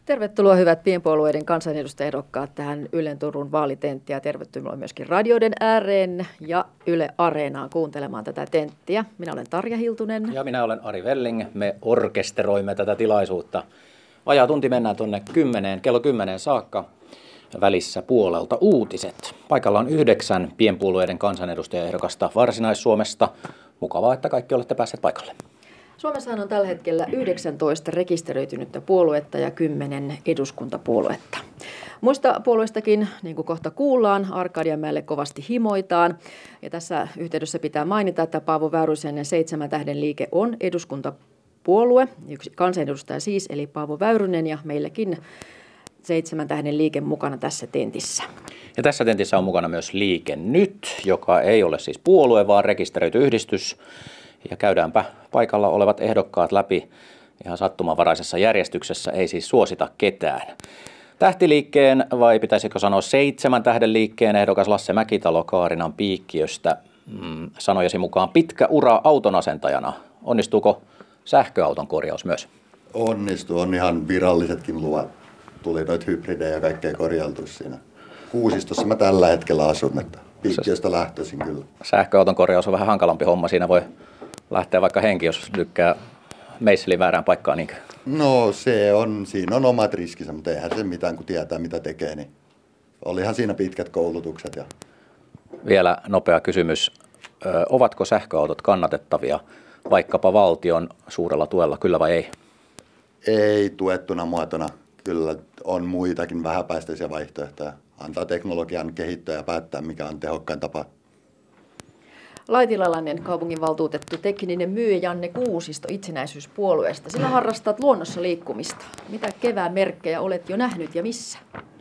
Tervetuloa hyvät pienpuolueiden kansanedustajaehdokkaat tähän Ylen Turun vaalitenttiin ja tervetuloa myöskin radioiden ääreen ja Yle Areenaan kuuntelemaan tätä tenttiä. Minä olen Tarja Hiltunen. Ja minä olen Ari Velling. Me orkesteroimme tätä tilaisuutta. Vajaa tunti mennään tuonne kello 10 saakka. Välissä puolelta uutiset. Paikalla on 9 pienpuolueiden kansanedustajaehdokasta Varsinais-Suomesta. Mukavaa, että kaikki olette päässeet paikalle. Suomessahan on tällä hetkellä 19 rekisteröitynyttä puoluetta ja 10 eduskuntapuoluetta. Muista puolueistakin, niin kuin kohta kuullaan, Arkadianmäelle kovasti himoitaan. Ja tässä yhteydessä pitää mainita, että Paavo Väyrysen 7 tähden liike on eduskuntapuolue. Yksi kansanedustaja siis, eli Paavo Väyrynen, ja meillekin 7 tähden liike mukana tässä tentissä. Ja tässä tentissä on mukana myös Liike Nyt, joka ei ole siis puolue, vaan rekisteröity yhdistys. Ja käydäänpä paikalla olevat ehdokkaat läpi ihan sattumanvaraisessa järjestyksessä, ei siis suosita ketään. Tähtiliikkeen, vai pitäisikö sanoa 7 tähden liikkeen ehdokas Lasse Mäkitalo Kaarinan Piikkiöstä sanojasi mukaan pitkä ura auton asentajana. Onnistuuko sähköauton korjaus myös? Onnistuu, on ihan virallisetkin luvat. Tuli noita hybridejä ja kaikkea korjailtu siinä. Kuusistossa mä tällä hetkellä asun, että Piikkiöstä lähtöisin kyllä. Sähköauton korjaus on vähän hankalampi homma, siinä voi lähteä vaikka henki, jos lykkää meisselin väärään paikkaan. Niinkö? No siinä on omat riskinsä, mutta eihän se mitään, kun tietää mitä tekee. Niin olihan siinä pitkät koulutukset. Ja... Vielä nopea kysymys. Ovatko sähköautot kannatettavia vaikkapa valtion suurella tuella, kyllä vai ei? Ei tuettuna muotona. Kyllä on muitakin vähäpäästöisiä vaihtoehtoja. Antaa teknologian kehittyä ja päättää, mikä on tehokkain tapa. Laitilalainen kaupunginvaltuutettu tekninen myyjä Janne Kuusisto itsenäisyyspuolueesta. Sinä harrastat luonnossa liikkumista. Mitä kevään merkkejä olet jo nähnyt ja missä?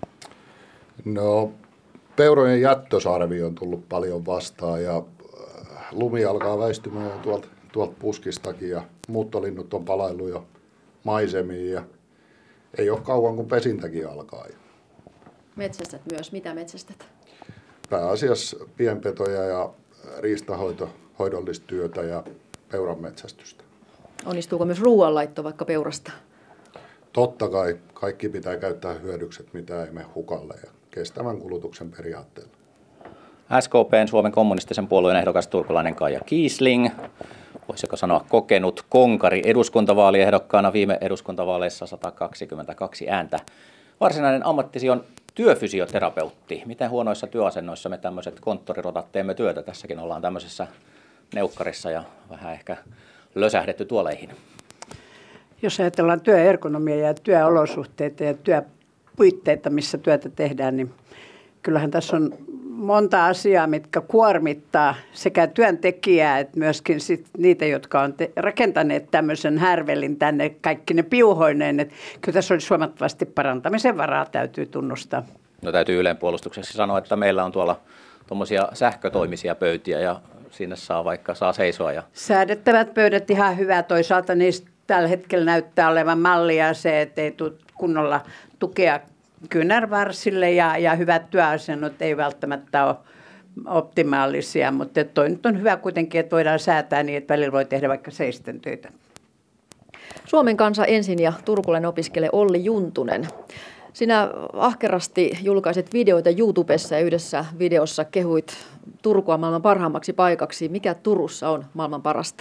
No, peurojen jättösarvi on tullut paljon vastaan ja lumi alkaa väistymään tuolta puskistakin ja muuttolinnut on palaillut jo maisemiin ja ei ole kauan kun pesintäkin alkaa. Metsästät myös. Mitä metsästät? Pääasiassa pienpetoja ja riistahoidollista työtä ja peuranmetsästystä. Onnistuuko myös ruoanlaitto vaikka peurasta? Totta kai kaikki pitää käyttää hyödykset, mitä ei mene hukalle ja kestävän kulutuksen periaatteella. SKP:n Suomen kommunistisen puolueen ehdokas turkulainen Kaija Kiisling. Voisiko sanoa kokenut konkari eduskuntavaaliehdokkaana viime eduskuntavaaleissa 122 ääntä. Varsinainen ammattisi on työfysioterapeutti. Miten huonoissa työasennoissa me tämmöiset konttorirotat teemme työtä? Tässäkin ollaan tämmöisessä neukkarissa ja vähän ehkä lösähdetty tuoleihin. Jos ajatellaan työergonomia ja työolosuhteita ja työpuitteita, missä työtä tehdään, niin kyllähän tässä on monta asiaa, mitkä kuormittaa sekä työntekijää että myöskin niitä, jotka on rakentaneet tämmöisen härvelin tänne kaikki ne piuhoineen. Että kyllä tässä olisi huomattavasti parantamisen varaa, täytyy tunnustaa. No täytyy Ylen puolustukseksi sanoa, että meillä on tuolla tuommoisia sähkötoimisia pöytiä ja sinne saa seisoa. Säädettävät pöydät ihan hyvä. Toisaalta niistä tällä hetkellä näyttää olevan mallia se, että ei tule kunnolla tukea kyynärvarsille ja hyvät työasennot ei välttämättä ole optimaalisia, mutta toi nyt on hyvä kuitenkin, että voidaan säätää niin, että välillä voi tehdä vaikka seisten töitä. Suomen kansa ensin ja turkulainen opiskele Olli Juntunen. Sinä ahkerasti julkaiset videoita YouTubessa ja yhdessä videossa kehuit Turkua maailman parhaammaksi paikaksi. Mikä Turussa on maailman parasta?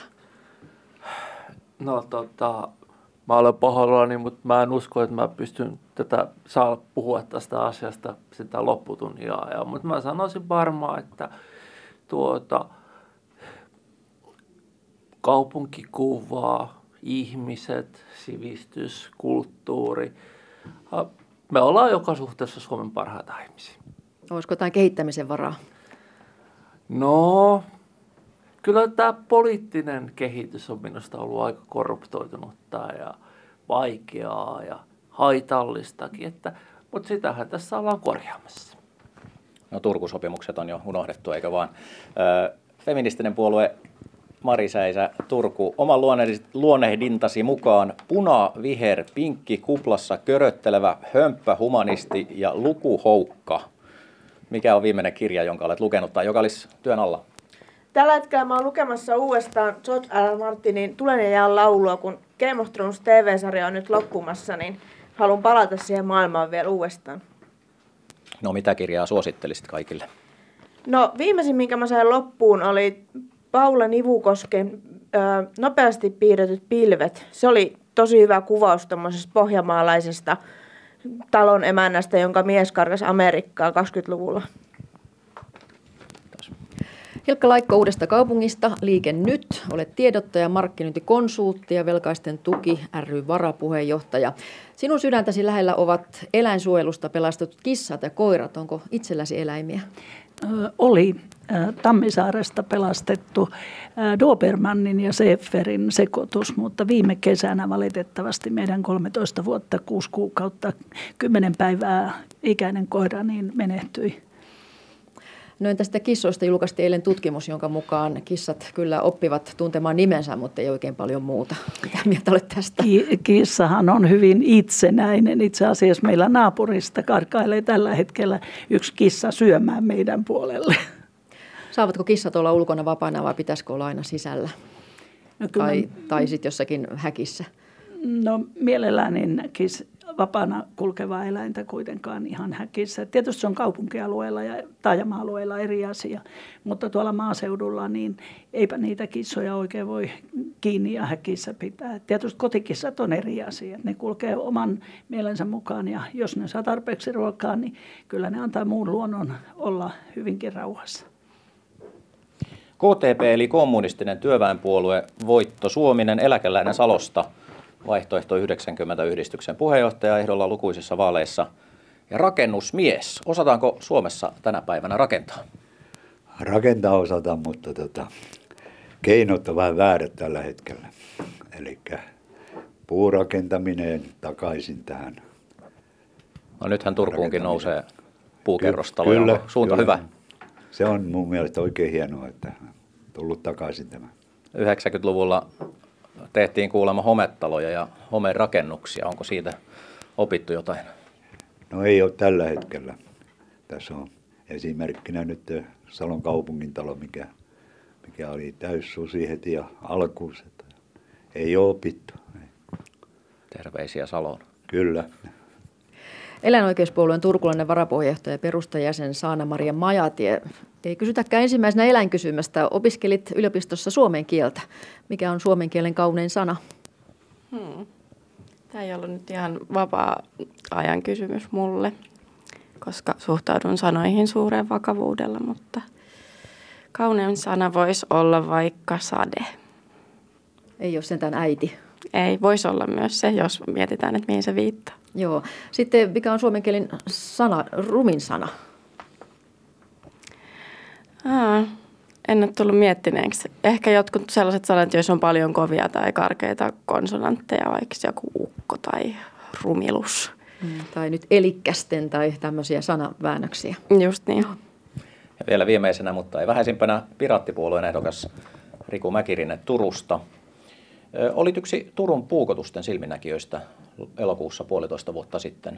No mä olen pahoillani, mutta mä en usko, että mä pystyn saa puhua tästä asiasta sitä lopputunnia. Mutta mä sanoisin varmaan, että kaupunkikuva, ihmiset, sivistys, kulttuuri. Me ollaan joka suhteessa Suomen parhaita ihmisiä. Olisiko jotain kehittämisen varaa? No, kyllä tämä poliittinen kehitys on minusta ollut aika korruptoitunutta ja vaikeaa ja haitallistakin, mutta sitähän tässä ollaan korjaamassa. No Turku-sopimukset on jo unohdettu, eikö vaan? Feministinen puolue Mari Säisä, Turku, oman luonnehdintasi mukaan viher, pinkki, kuplassa köröttelevä, hömppä, humanisti ja lukuhoukka. Mikä on viimeinen kirja, jonka olet lukenut tai joka olisi työn alla? Tällä hetkellä mä oon lukemassa uudestaan George R. R. Martinin Tulen ja jään laulua, kun Game of Thrones TV-sarja on nyt loppumassa, niin haluan palata siihen maailmaan vielä uudestaan. No mitä kirjaa suosittelisit kaikille? No viimeisin, minkä mä sain loppuun, oli Paula Nivukosken Nopeasti piirretyt pilvet. Se oli tosi hyvä kuvaus tuommoisesta pohjamaalaisesta talon emännästä, jonka mies karkasi Amerikkaan 20-luvulla. Hilkka Laikko Uudesta Kaupungista, Liike Nyt, olet tiedottaja, markkinointikonsultti ja Velkaisten tuki ry varapuheenjohtaja. Sinun sydäntäsi lähellä ovat eläinsuojelusta pelastetut kissat ja koirat. Onko itselläsi eläimiä? Oli Tammisaaresta pelastettu Dobermannin ja Schäferin sekoitus, mutta viime kesänä valitettavasti meidän 13 vuotta, 6 kuukautta, 10 päivää ikäinen koira niin menehtyi. No entä sitten kissoista julkaistiin eilen tutkimus, jonka mukaan kissat kyllä oppivat tuntemaan nimensä, mutta ei oikein paljon muuta. Mitä mieltä olet tästä? Kissahan on hyvin itsenäinen. Itse asiassa meillä naapurista karkailee tällä hetkellä yksi kissa syömään meidän puolelle. Saavatko kissat olla ulkona vapaana vai pitäisikö olla aina sisällä? No tai sitten jossakin häkissä? No mielellään en vapaana kulkevaa eläintä kuitenkaan ihan häkissä. Tietysti se on kaupunkialueella ja taajama-alueella eri asia, mutta tuolla maaseudulla niin eipä niitä kissoja oikein voi kiinni ja häkissä pitää. Tietysti kotikissat on eri asia. Ne kulkee oman mielensä mukaan ja jos ne saa tarpeeksi ruokaa, niin kyllä ne antaa muun luonnon olla hyvinkin rauhassa. KTP eli kommunistinen työväenpuolue, Voitto Suominen, eläkeläinen Salosta, Vaihtoehto 90 yhdistyksen puheenjohtaja ehdolla lukuisissa vaaleissa ja rakennusmies. Osataanko Suomessa tänä päivänä rakentaa? Rakentaa osataan, mutta keinot on vähän väärät tällä hetkellä. Eli puurakentaminen takaisin tähän. No nythän Turkuunkin nousee puukerrostaloja. Kyllä, suunta hyvä. Se on mun mielestä oikein hienoa, että on tullut takaisin tämä. 90-luvulla tehtiin kuulemma hometaloja ja homerakennuksia. Onko siitä opittu jotain? No ei ole tällä hetkellä. Tässä on esimerkkinä nyt Salon kaupungintalo, mikä oli täyssusi heti ja alkuun. Ei ole opittu. Terveisiä Saloon. Kyllä. Eläinoikeuspuolueen turkulainen varapuheenjohtaja ja perustajäsen Saana-Maria Majatie. Ei kysytäkään ensimmäisenä eläinkysymästä. Opiskelit yliopistossa suomen kieltä. Mikä on suomen kielen kaunein sana? Tämä ei ollut nyt ihan vapaa-ajan kysymys mulle, koska suhtaudun sanoihin suureen vakavuudella, mutta kaunein sana voisi olla vaikka sade. Ei ole sentään äiti. Ei, voisi olla myös se, jos mietitään, että mihin se viittaa. Joo. Sitten mikä on suomen kielen sana, rumin sana? En ole tullut miettineeksi. Ehkä jotkut sellaiset sanat, joissa on paljon kovia tai karkeita konsonantteja, vaikka joku ukko tai rumilus. Tai nyt elikkästen tai tämmöisiä sanaväännöksiä. Just niin. Ja vielä viimeisenä, mutta ei vähäisimpänä, Piraattipuolueen ehdokas Riku Mäkirinen Turusta. Olit yksi Turun puukotusten silminnäkijöistä elokuussa 1,5 vuotta sitten.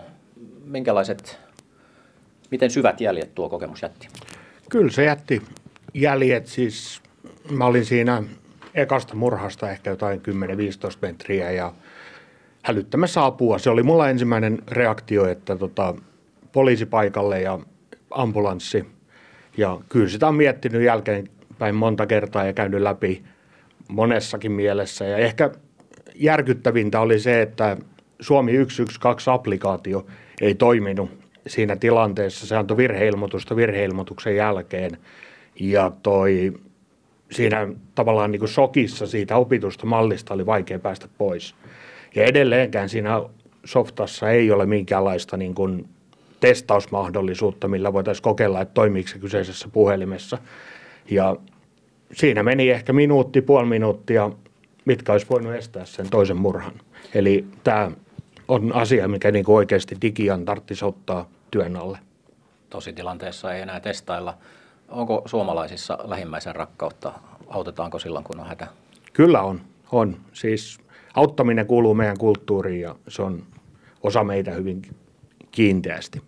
Miten syvät jäljet tuo kokemus jätti? Kyllä se jätti jäljet. Siis mä olin siinä ekasta murhasta ehkä jotain 10-15 metriä ja hälyttämässä apua. Se oli mulla ensimmäinen reaktio, että poliisi paikalle ja ambulanssi. Ja kyllä sitä on miettinyt jälkeenpäin monta kertaa ja käynyt läpi monessakin mielessä. Ja ehkä järkyttävintä oli se, että Suomi 112-applikaatio ei toiminut siinä tilanteessa. Se antoi virheilmoitusta virheilmoituksen jälkeen. Ja siinä tavallaan niin kuin shokissa siitä opitusta mallista oli vaikea päästä pois. Ja edelleenkään siinä softassa ei ole minkäänlaista niin kuin testausmahdollisuutta, millä voitaisiin kokeilla, että toimiiko se kyseisessä puhelimessa. Ja siinä meni ehkä puoli minuuttia, mitkä olisi voinut estää sen toisen murhan. Eli tämä on asia, mikä niin kuin oikeasti digian tarvitsisi ottaa työn alle. Tositilanteessa ei enää testailla. Onko suomalaisissa lähimmäisen rakkautta? Autetaanko silloin, kun on hätä? Kyllä on. Siis auttaminen kuuluu meidän kulttuuriin ja se on osa meitä hyvin kiinteästi.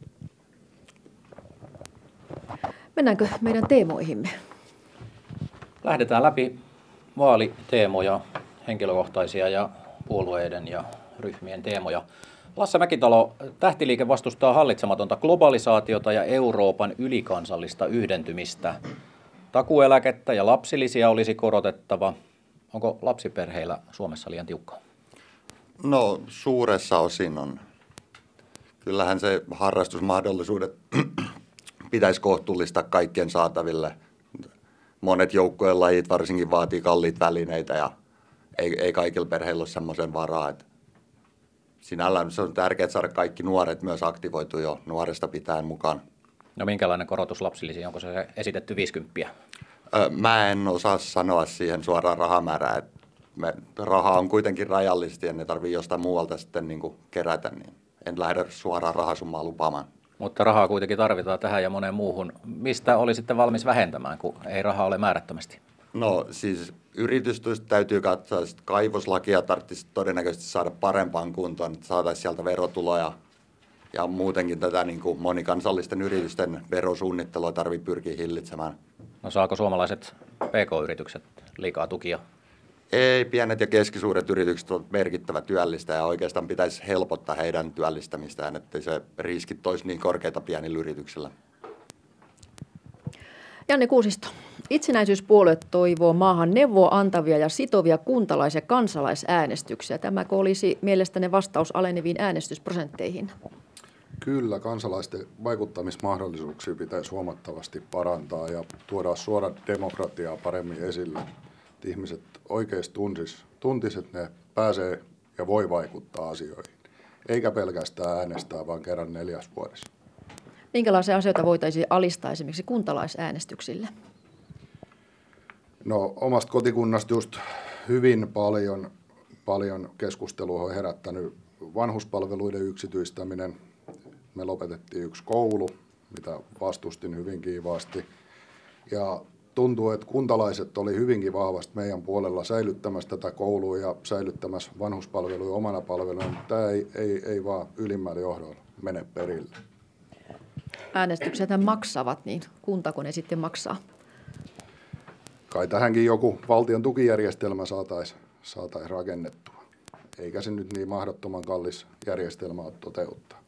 Mennäänkö meidän teemoihimme? Lähdetään läpi vaaliteemoja, henkilökohtaisia ja puolueiden ja ryhmien teemoja. Lasse Mäkitalo, tähtiliike vastustaa hallitsematonta globalisaatiota ja Euroopan ylikansallista yhdentymistä. Takuueläkettä ja lapsilisiä olisi korotettava. Onko lapsiperheillä Suomessa liian tiukkaa? No suuressa osin on. Kyllähän se harrastusmahdollisuudet pitäisi kohtuullistaa kaikkien saataville. Monet joukkueen lajit varsinkin vaatii kalliita välineitä ja ei kaikilla perheillä ole semmoisen varaa. Että sinällään se on tärkeää saada kaikki nuoret myös aktivoitua jo nuoresta pitäen mukaan. No minkälainen korotus lapsilisiin? Onko se esitetty 50? Mä en osaa sanoa siihen suoraan rahamäärää. Rahaa on kuitenkin rajallisesti ja ne tarvii jostain muualta sitten niin kuin kerätä, niin en lähde suoraan rahasummaa lupaamaan. Mutta rahaa kuitenkin tarvitaan tähän ja moneen muuhun. Mistä oli sitten valmis vähentämään, kun ei rahaa ole määrättömästi? No siis yritystuista täytyy katsoa, että kaivoslakia tarvitsisi todennäköisesti saada parempaan kuntoon, että saataisiin sieltä verotuloja. Ja muutenkin tätä niin kuin monikansallisten yritysten verosuunnittelua tarvitsee pyrkiä hillitsemään. No saako suomalaiset PK-yritykset liikaa tukia? Ei, pienet ja keskisuuret yritykset ovat merkittävä työllistä ja oikeastaan pitäisi helpottaa heidän työllistämistään, ettei se riskit olisi niin korkeita pienillä yrityksillä. Janne Kuusisto, itsenäisyyspuolue toivoo maahan neuvoa antavia ja sitovia kuntalais- ja kansalaisäänestyksiä. Tämäkö olisi mielestäni vastaus aleneviin äänestysprosentteihin? Kyllä, kansalaisten vaikuttamismahdollisuuksia pitäisi huomattavasti parantaa ja tuoda suora demokratiaa paremmin esille. Että ihmiset oikeasti tuntisivat, että ne pääsee ja voi vaikuttaa asioihin. Eikä pelkästään äänestää, vaan kerran 4 vuodessa. Minkälaisia asioita voitaisiin alistaa esimerkiksi kuntalaisäänestyksille? No omasta kotikunnasta just hyvin paljon keskustelua on herättänyt vanhuspalveluiden yksityistäminen. Me lopetettiin 1 koulu, mitä vastustin hyvin kiivaasti. Ja tuntuu, että kuntalaiset oli hyvinkin vahvasti meidän puolella säilyttämässä tätä koulua ja säilyttämässä vanhuspalveluja omana palveluna, mutta tämä ei vaan ylimmällä johdolla mene perille. Äänestykset maksavat, niin kuntako ne sitten maksaa? Kai tähänkin joku valtion tukijärjestelmä saataisiin rakennettua. Eikä se nyt niin mahdottoman kallis järjestelmä ole toteuttaa.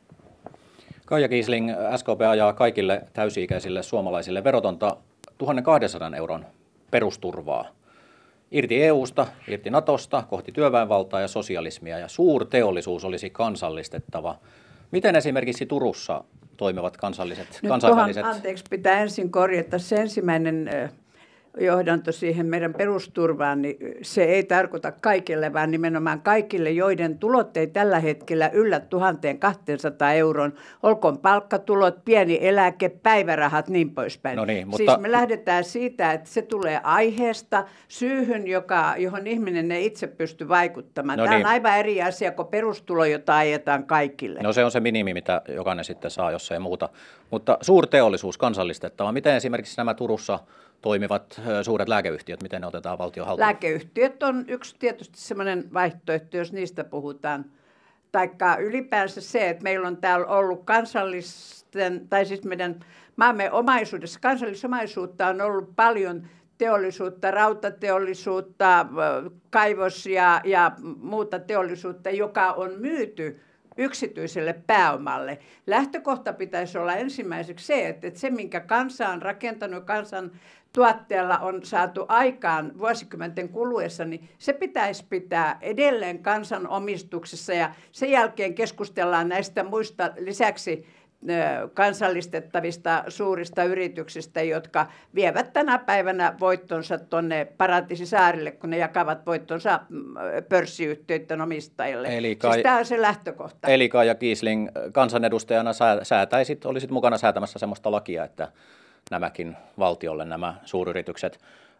Kaija Kiisling, SKP ajaa kaikille täysi-ikäisille suomalaisille verotonta 1 200 euron perusturvaa. Irti EUsta, irti Natosta, kohti työväenvaltaa ja sosialismia ja suurteollisuus olisi kansallistettava. Miten esimerkiksi Turussa toimivat kansainväliset... Anteeksi, pitää ensin korjata se ensimmäinen johdanto siihen meidän perusturvaan, niin se ei tarkoita kaikille, vaan nimenomaan kaikille, joiden tulot ei tällä hetkellä yllä 1 200 euron. Olkoon palkkatulot, pieni eläke, päivärahat, niin poispäin. No niin, mutta... Siis me lähdetään siitä, että se tulee aiheesta, syyhyn, johon ihminen ei itse pysty vaikuttamaan. No Tämä niin. on aivan eri asia kuin perustulo, jota ajetaan kaikille. No se on se minimi, mitä jokainen sitten saa, jos ei muuta. Mutta suurteollisuus kansallistettava. Miten esimerkiksi nämä Turussa toimivat suuret lääkeyhtiöt, miten ne otetaan valtion haltuun? Lääkeyhtiöt on yksi tietysti semmoinen vaihtoehto, jos niistä puhutaan. Taikka ylipäänsä se, että meillä on täällä ollut kansallisten, tai siis meidän maamme omaisuudessa, kansallisomaisuutta on ollut paljon teollisuutta, rautateollisuutta, kaivos- ja muuta teollisuutta, joka on myyty yksityiselle pääomalle. Lähtökohta pitäisi olla ensimmäiseksi se, että se, minkä kansa on rakentanut, kansan tuotteella on saatu aikaan vuosikymmenten kuluessa, niin se pitäisi pitää edelleen kansan omistuksessa ja sen jälkeen keskustellaan näistä muista lisäksi kansallistettavista suurista yrityksistä, jotka vievät tänä päivänä voittonsa tuonne Paratiisisaarille, kun ne jakavat voittonsa pörssiyhtiöiden omistajille. Siis tämä on se lähtökohta. Eli Kaija Kiisling, kansanedustajana olisit mukana säätämässä sellaista lakia, että nämäkin valtiolle, nämä suuryritykset.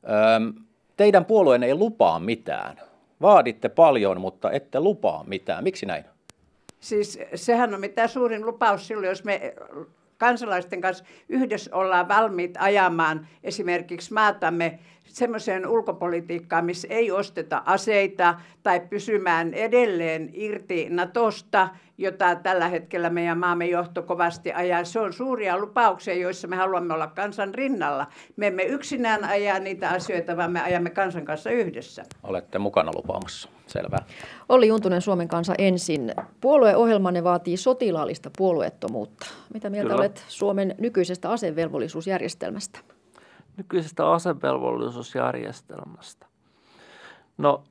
Teidän puolueenne ei lupaa mitään. Vaaditte paljon, mutta ette lupaa mitään. Miksi näin? Siis sehän on mitä suurin lupaus silloin, jos me kansalaisten kanssa yhdessä ollaan valmiit ajamaan esimerkiksi maatamme semmoiseen ulkopolitiikkaan, missä ei osteta aseita tai pysymään edelleen irti Natosta jota tällä hetkellä meidän maamme johto kovasti ajaa. Se on suuria lupauksia, joissa me haluamme olla kansan rinnalla. Me emme yksinään ajaa niitä asioita, vaan me ajamme kansan kanssa yhdessä. Olette mukana lupaamassa. Selvä. Olli Juntunen, Suomen kansa ensin. Puolueohjelmanne vaatii sotilaallista puolueettomuutta. Mitä mieltä Kyllä. olet Suomen nykyisestä asevelvollisuusjärjestelmästä? Nykyisestä asevelvollisuusjärjestelmästä. No,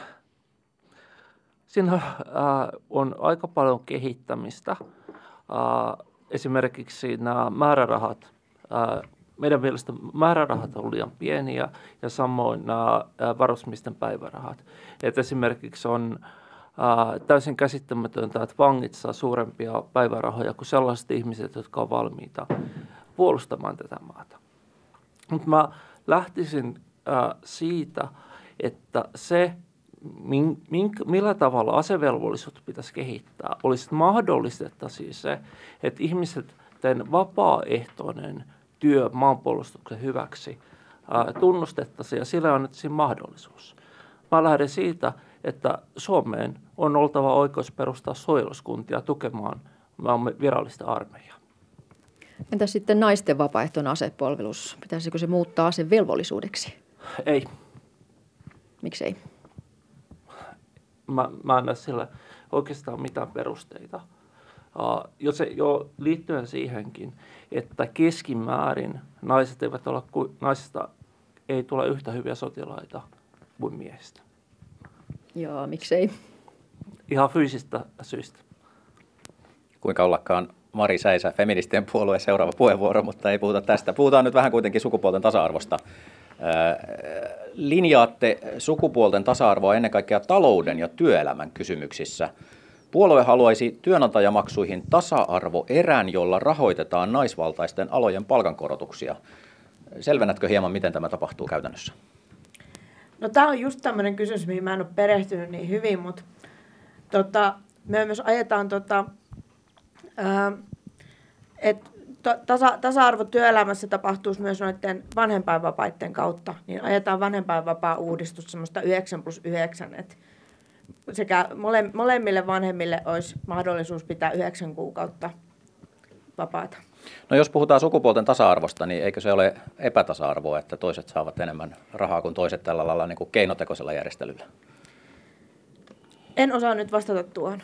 siinä on aika paljon kehittämistä. Esimerkiksi nämä määrärahat, meidän mielestä määrärahat on liian pieniä ja samoin nämä varusmiesten päivärahat. Et esimerkiksi on täysin käsittämätöntä, että vangit saa suurempia päivärahoja kuin sellaiset ihmiset, jotka ovat valmiita puolustamaan tätä maata. Mutta mä lähtisin siitä, että se, millä tavalla asevelvollisuutta pitäisi kehittää, olisi mahdollistettaisiin se, että ihmisten vapaaehtoinen työ maanpuolustuksen hyväksi tunnustettaisiin ja sillä annettaisiin mahdollisuus. Mä lähden siitä, että Suomeen on oltava oikeus perustaa suojeluskuntia tukemaan maamme virallista armeijaa. Entä sitten naisten vapaaehtoinen asepalvelus? Pitäisikö se muuttaa asevelvollisuudeksi? Ei. Miksei? Mä en näe sillä oikeastaan mitään perusteita. Jo liittyen siihenkin, että keskimäärin naisista ei tule yhtä hyviä sotilaita kuin miehistä. Joo, miksei? Ihan fyysistä syistä. Kuinka ollakaan Mari Säisä, feministien puolueen seuraava puheenvuoro, mutta ei puhuta tästä. Puhutaan nyt vähän kuitenkin sukupuolten tasa-arvosta. Linjaatte sukupuolten tasa-arvoa ennen kaikkea talouden ja työelämän kysymyksissä. Puolue haluaisi työnantajamaksuihin tasa-arvoerän, jolla rahoitetaan naisvaltaisten alojen palkankorotuksia. Selvennätkö hieman, miten tämä tapahtuu käytännössä? No tämä on just tämmöinen kysymys, mihin mä en ole perehtynyt niin hyvin, mutta me myös ajetaan, että tasa-arvo työelämässä tapahtuisi myös noiden vanhempainvapaiden kautta, niin ajetaan vanhempainvapaa-uudistus semmoista 9+9, että sekä molemmille vanhemmille olisi mahdollisuus pitää 9 kuukautta vapaata. No jos puhutaan sukupuolten tasa-arvosta, niin eikö se ole epätasa-arvoa, että toiset saavat enemmän rahaa kuin toiset tällä lailla niin kuin keinotekoisella järjestelyllä? En osaa nyt vastata tuohon.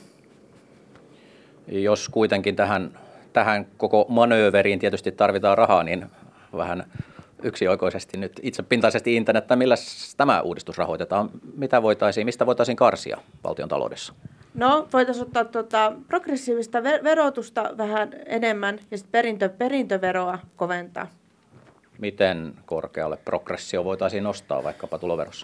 Jos kuitenkin tähän koko manööveriin tietysti tarvitaan rahaa, niin vähän yksioikoisesti nyt itsepintaisesti internettä, millä tämä uudistus rahoitetaan? Mistä voitaisiin karsia valtion taloudessa? No, voitaisiin ottaa progressiivista verotusta vähän enemmän ja sitten perintöveroa koventaa. Miten korkealle progressio voitaisiin nostaa vaikkapa tuloverossa?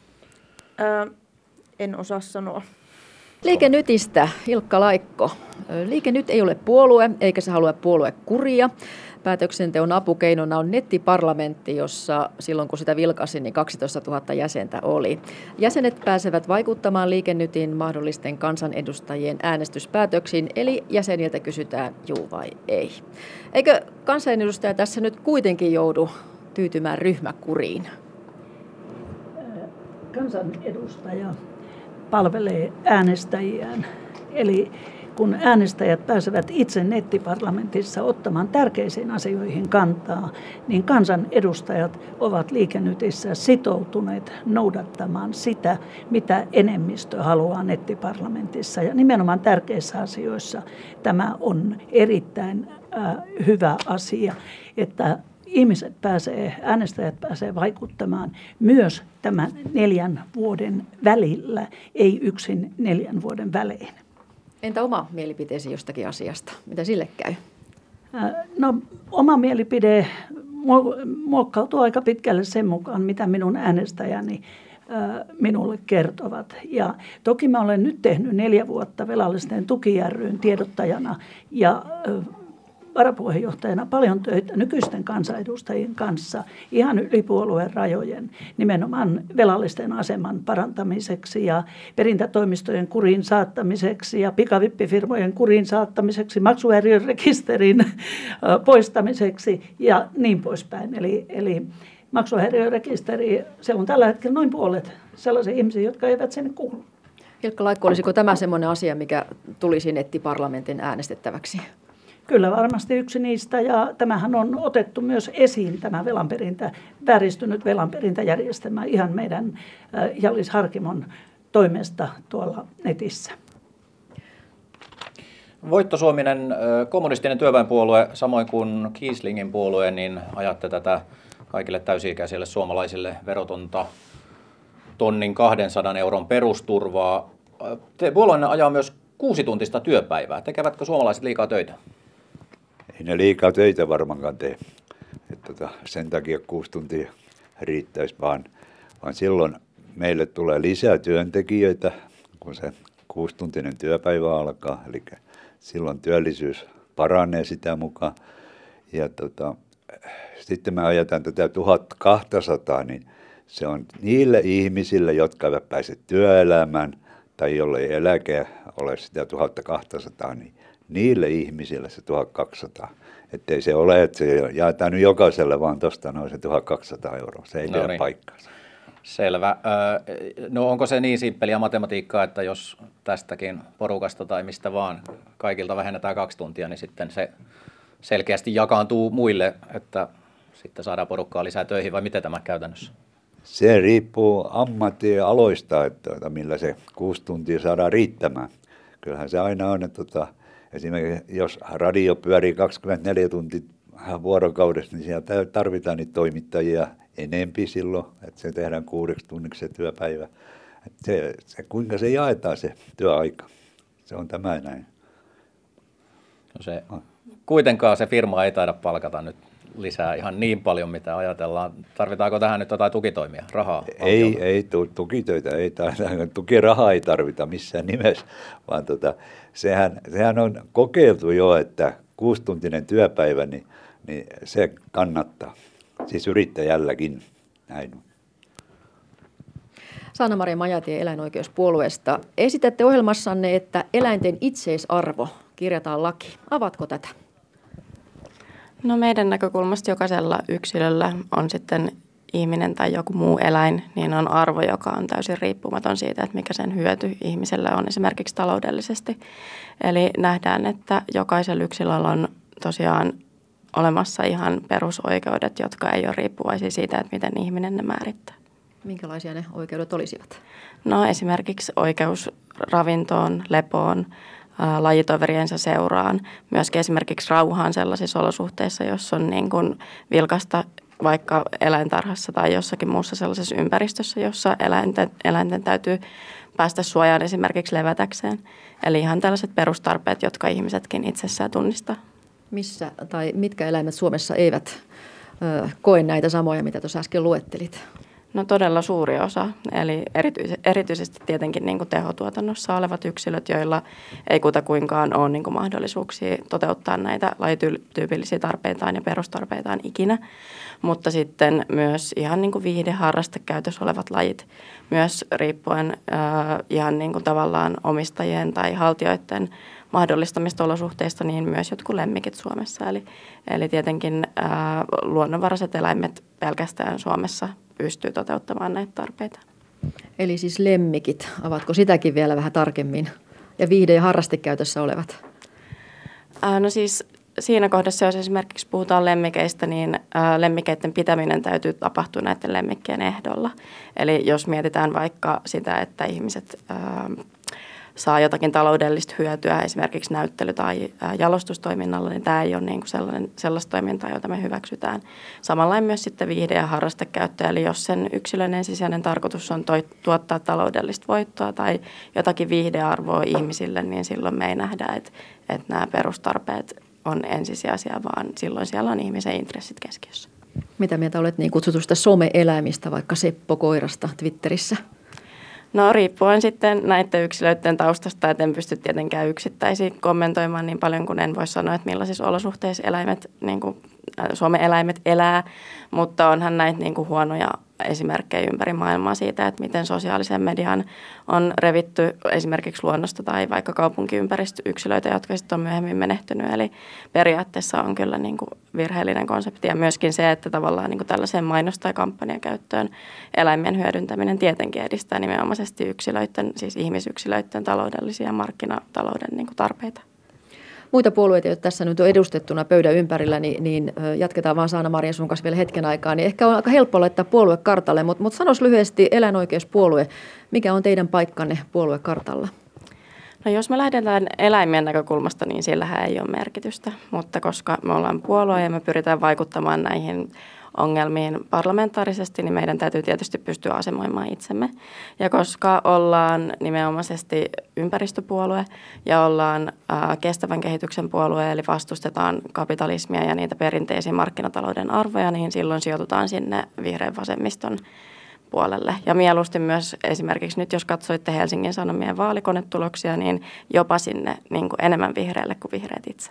En osaa sanoa. Liike Nytistä, Ilkka Laikko. Liike Nyt ei ole puolue, eikä se halua puoluekuria. Päätöksenteon apukeinona on nettiparlamentti, jossa silloin kun sitä vilkasin, niin 12 000 jäsentä oli. Jäsenet pääsevät vaikuttamaan Liike Nytin mahdollisten kansanedustajien äänestyspäätöksiin, eli jäseniltä kysytään juu vai ei. Eikö kansanedustaja tässä nyt kuitenkin joudu tyytymään ryhmäkuriin? Kansanedustaja palvelee äänestäjiään, eli kun äänestäjät pääsevät itse nettiparlamentissa ottamaan tärkeisiin asioihin kantaa, niin kansanedustajat ovat Liike Nytissä sitoutuneet noudattamaan sitä, mitä enemmistö haluaa nettiparlamentissa. Ja nimenomaan tärkeissä asioissa tämä on erittäin hyvä asia, että äänestäjät pääsee vaikuttamaan myös tämän 4 vuoden välillä, ei yksin 4 vuoden välein. Entä oma mielipiteesi jostakin asiasta? Mitä sille käy? No, oma mielipide muokkautuu aika pitkälle sen mukaan, mitä minun äänestäjäni minulle kertovat. Ja toki mä olen nyt tehnyt 4 vuotta velallisten tuki ry:n tiedottajana ja varapuheenjohtajana paljon töitä nykyisten kansanedustajien kanssa ihan yli puolueen rajojen nimenomaan velallisten aseman parantamiseksi ja perintätoimistojen kuriin saattamiseksi ja pikavippifirmojen kuriin saattamiseksi, maksuhäiriörekisterin poistamiseksi ja niin poispäin. Eli maksuhäiriörekisteri, siellä on tällä hetkellä noin puolet sellaisia ihmisiä, jotka eivät sinne kuulu. Hilkka Laikko, olisiko tämä semmoinen asia, mikä tulisi nettiparlamentin äänestettäväksi? Kyllä varmasti yksi niistä, ja tämähän on otettu myös esiin, tämä vääristynyt velanperintäjärjestelmä ihan meidän Hjallis Harkimon toimesta tuolla netissä. Voitto Suominen, kommunistinen työväenpuolue, samoin kuin Kieslingin puolue, niin ajatte tätä kaikille täysi-ikäisille suomalaisille verotonta 1 200 € perusturvaa. Puolueenne ajaa myös 6-tuntista työpäivää. Tekevätkö suomalaiset liikaa töitä? Ei ne liikaa töitä varmaankaan tee. Sen takia 6 tuntia riittäisi, vaan silloin meille tulee lisää työntekijöitä, kun se 6-tuntinen työpäivä alkaa. Eli silloin työllisyys paranee sitä mukaan. Ja sitten me ajetaan tätä 1200, niin se on niille ihmisille, jotka eivät pääse työelämään tai jolle ei eläke ole sitä 1200, niin niille ihmisille se 1200. Että ei se ole, että se jaetaan nyt jokaiselle vaan tuosta noin se 1200 €. Se ei pidä paikkaansa. Selvä. No onko se niin simppeliä matematiikkaa, että jos tästäkin porukasta tai mistä vaan kaikilta vähennetään 2 tuntia, niin sitten se selkeästi jakaantuu muille, että sitten saadaan porukkaa lisää töihin, vai miten tämä käytännössä? Se riippuu ammattialoista, että millä se 6 tuntia saadaan riittämään. Kyllähän se aina on, että esimerkiksi jos radio pyörii 24 tuntia vuorokaudessa, niin siellä tarvitaan niitä toimittajia enempi silloin, että se tehdään 6 tunniksi se työpäivä. Se, kuinka se jaetaan se työaika, se on tämä näin. No kuitenkaan se firma ei taida palkata nyt lisää ihan niin paljon, mitä ajatellaan. Tarvitaanko tähän nyt jotain tukitoimia, rahaa? Ei tukitöitä, ei tarvita, tukirahaa ei tarvita missään nimessä, vaan sehän on kokeiltu jo, että 6-tuntinen työpäivä, niin se kannattaa. Siis yrittäjälläkin, näin on. Sanna-Maria Majatie eläinoikeuspuolueesta. Esitätte ohjelmassanne, että eläinten itseisarvo kirjataan laki. Avatko tätä? No meidän näkökulmasta jokaisella yksilöllä on sitten ihminen tai joku muu eläin, niin on arvo, joka on täysin riippumaton siitä, että mikä sen hyöty ihmiselle on esimerkiksi taloudellisesti. Eli nähdään, että jokaisella yksilöllä on tosiaan olemassa ihan perusoikeudet, jotka ei ole riippuvaisia siitä, että miten ihminen ne määrittää. Minkälaisia ne oikeudet olisivat? No esimerkiksi oikeus ravintoon, lepoon, lajitoveriensa seuraan, myöskin esimerkiksi rauhaan sellaisissa olosuhteissa, jos on niin kuin vilkasta vaikka eläintarhassa tai jossakin muussa sellaisessa ympäristössä, jossa eläinten täytyy päästä suojaan esimerkiksi levätäkseen. Eli ihan tällaiset perustarpeet, jotka ihmisetkin itsessään tunnistaa. Missä tai mitkä eläimet Suomessa eivät koe näitä samoja, mitä tuossa äsken luettelit? No todella suuri osa, eli erityisesti tietenkin niin kuin tehotuotannossa olevat yksilöt, joilla ei kutakuinkaan ole niin kuin mahdollisuuksia toteuttaa näitä lajityypillisiä tarpeitaan ja perustarpeitaan ikinä. Mutta sitten myös ihan niin kuin viihdeharrastekäytössä olevat lajit, myös riippuen ihan niin kuin tavallaan omistajien tai haltijoiden mahdollistamista olosuhteista, niin myös jotkut lemmikit Suomessa. Eli tietenkin luonnonvaraiset eläimet pelkästään Suomessa pystyy toteuttamaan näitä tarpeita. Eli siis lemmikit, avatko sitäkin vielä vähän tarkemmin? Ja viihde- ja harrastekäytössä olevat? No siis siinä kohdassa, jos esimerkiksi puhutaan lemmikeistä, niin lemmikeiden pitäminen täytyy tapahtua näiden lemmikkien ehdolla. Eli jos mietitään vaikka sitä, että ihmiset saa jotakin taloudellista hyötyä esimerkiksi näyttely- tai jalostustoiminnalla, niin tämä ei ole niin kuin sellaista toimintaa, jota me hyväksytään. Samanlainen myös sitten viihde- ja harrastekäyttö, eli jos sen yksilön ensisijainen tarkoitus on tuottaa taloudellista voittoa tai jotakin viihdearvoa ihmisille, niin silloin me ei nähdä, että nämä perustarpeet on ensisijaisia, vaan silloin siellä on ihmisen intressit keskiössä. Mitä mieltä olet niin kutsutusta some-eläimistä, vaikka Seppo-koirasta Twitterissä? No riippuen sitten näiden yksilöiden taustasta, että en pysty tietenkään yksittäisiin kommentoimaan niin paljon, kuin en voi sanoa, että millaisissa olosuhteissa eläimet, niin kuin Suomen eläimet elää, mutta onhan näitä niin kuin huonoja esimerkkejä ympäri maailmaa siitä, että miten sosiaalisen median on revitty esimerkiksi luonnosta tai vaikka kaupunkiympäristöyksilöitä, jotka sitten on myöhemmin menehtynyt. Eli periaatteessa on kyllä niin kuin virheellinen konsepti ja myöskin se, että tavallaan niin kuin tällaiseen mainos- tai kampanjakäyttöön eläimien hyödyntäminen tietenkin edistää nimenomaisesti yksilöiden, siis ihmisyksilöiden taloudellisia ja markkinatalouden niin kuin tarpeita. Muita puolueita, joita tässä nyt on edustettuna pöydän ympärillä, niin jatketaan vaan Saana-Maria sun kanssa vielä hetken aikaa. Niin ehkä on aika helppo laittaa puoluekartalle, mutta sanois lyhyesti eläinoikeuspuolue, mikä on teidän paikkanne puoluekartalla? No jos me lähdetään eläimien näkökulmasta, niin sillähän ei ole merkitystä, mutta koska me ollaan puolue ja me pyritään vaikuttamaan näihin ongelmiin parlamentaarisesti, niin meidän täytyy tietysti pystyä asemoimaan itsemme. Ja koska ollaan nimenomaisesti ympäristöpuolue ja ollaan kestävän kehityksen puolue, eli vastustetaan kapitalismia ja niitä perinteisiä markkinatalouden arvoja, niin silloin sijoitutaan sinne vihreän vasemmiston puolelle. Ja mieluusti myös esimerkiksi nyt, jos katsoitte Helsingin Sanomien vaalikonetuloksia, niin jopa sinne niin kuin enemmän vihreälle kuin vihreät itse.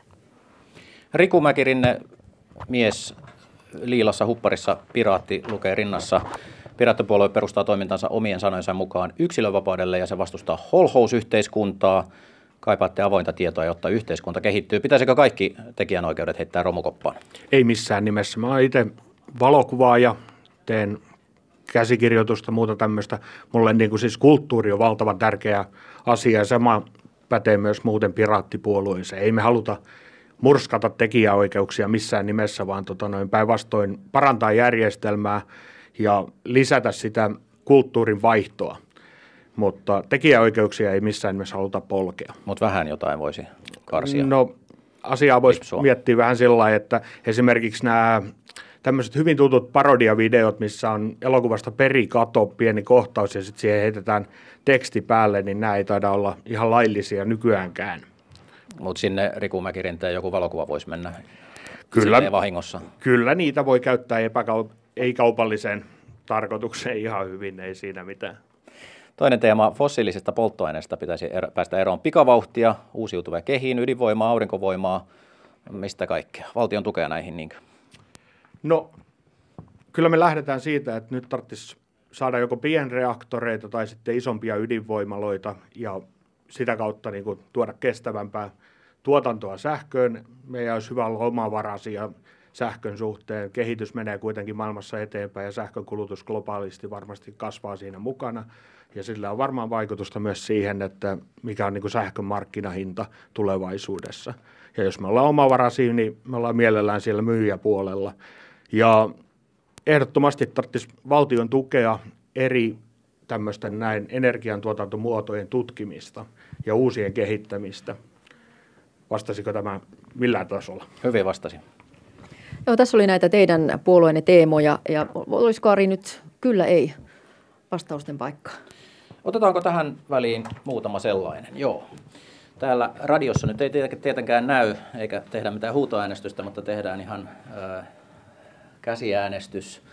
Riku Mäkirinne, mies liilassa hupparissa, piraatti, lukee rinnassa. Piraattipuolue perustaa toimintansa omien sanojensa mukaan yksilönvapaudelle ja se vastustaa holhousyhteiskuntaa. Kaipaatte avointa tietoa, jotta yhteiskunta kehittyy. Pitäisikö kaikki tekijänoikeudet heittää romukoppaan? Ei missään nimessä. Mä oon itse valokuvaaja, teen käsikirjoitusta, muuta tämmöistä. Mulle niin kuin siis kulttuuri on valtavan tärkeä asia ja sama pätee myös muuten piraattipuolueeseen. Ei me haluta murskata tekijäoikeuksia missään nimessä, vaan päinvastoin parantaa järjestelmää ja lisätä sitä kulttuurin vaihtoa. Mutta tekijäoikeuksia ei missään nimessä haluta polkea. Mutta vähän jotain voisi karsia. No asiaa voisi miettiä vähän sillä lailla, että esimerkiksi nämä tämmöiset hyvin tutut parodiavideot, missä on elokuvasta perikato, pieni kohtaus ja sitten siihen heitetään teksti päälle, niin nämä ei taida olla ihan laillisia nykyäänkään. Mutta sinne Riku Mäkirinteen joku valokuva voisi mennä kyllä, vahingossa. Kyllä niitä voi käyttää ei-kaupalliseen tarkoitukseen ihan hyvin, ei siinä mitään. Toinen teema, fossiilisista polttoaineista pitäisi päästä eroon pikavauhtia, uusiutuvia kehiin, ydinvoimaa, aurinkovoimaa, mistä kaikkea? Valtion tukea näihin niinkö? No, kyllä me lähdetään siitä, että nyt tarvitsisi saada joko pienreaktoreita tai sitten isompia ydinvoimaloita ja sitä kautta niin kuin tuoda kestävämpää tuotantoa sähköön. Meidän olisi hyvä olla omavaraisia sähkön suhteen. Kehitys menee kuitenkin maailmassa eteenpäin ja sähkön kulutus globaalisti varmasti kasvaa siinä mukana. Ja sillä on varmaan vaikutusta myös siihen, että mikä on niin kuin sähkön markkinahinta tulevaisuudessa. Ja jos me ollaan omavaraisia, niin me ollaan mielellään siellä myyjäpuolella. Ja ehdottomasti tarvitsisi valtion tukea eri tämmöisten näin energiantuotantomuotojen tutkimista ja uusien kehittämistä. Vastasiko tämä millään tasolla? Hyvin vastasi. Joo, tässä oli näitä teidän puolueenne teemoja ja olisiko Ari nyt kyllä ei vastausten paikkaa? Otetaanko tähän väliin muutama sellainen? Joo. Täällä radiossa nyt ei tietenkään näy eikä tehdä mitään huutoäänestystä, mutta tehdään ihan käsiäänestys.